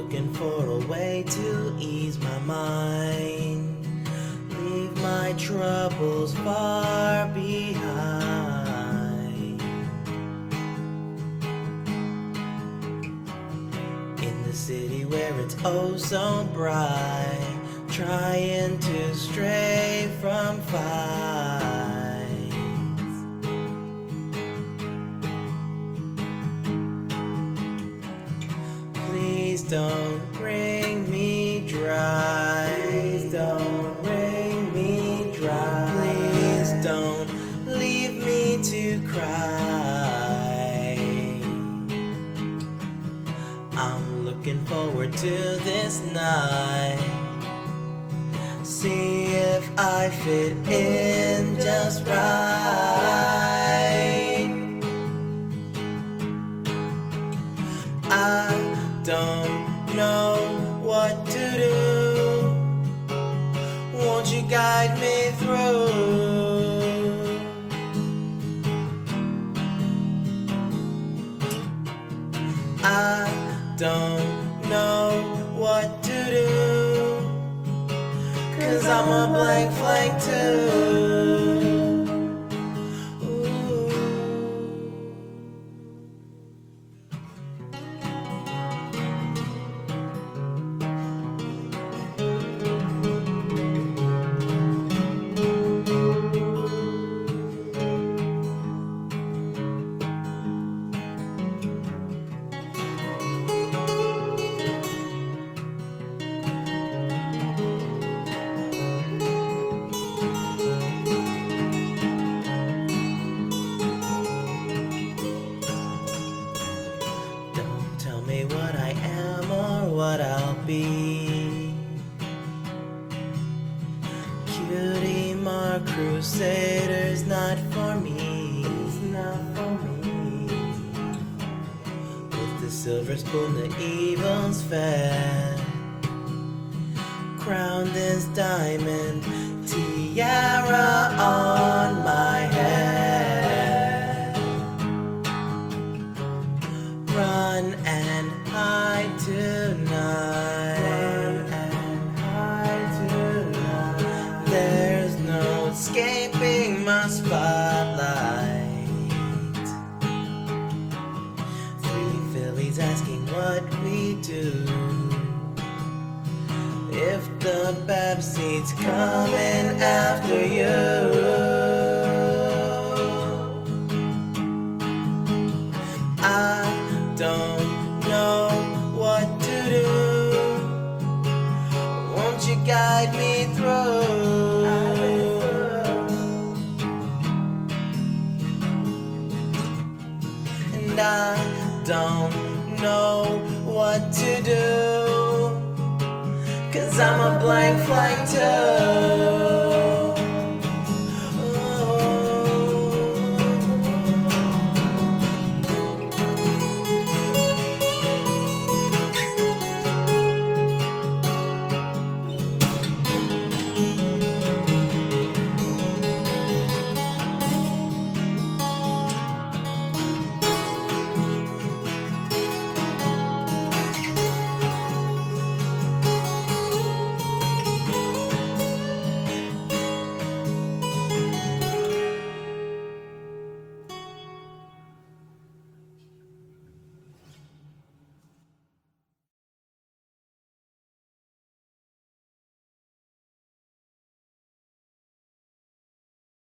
looking for a way to ease my mind, leave my troubles far behind. In the city where it's oh so bright, trying to stray from fights. Please don't wring me dry. Please don't wring me dry. Please don't leave me to cry. I'm looking forward to this night. See if I fit in just right. I don't know what to do. Won't you guide me through? I don't know what to do, 'cause I'm a blank flake too. Tell me what I am or what I'll be. Cutie Mark Crusader's not for me. It's not for me. With the silver spoon, the evil's fed. Crowned this diamond tiara on my head. Run and hide tonight. Run and hide tonight. There's no escaping my spotlight. 3 fillies asking what we do. If the Babseed's coming after you. I don't know what to do. Won't you guide me through? And I don't know what to do, 'cause I'm a blank flake too.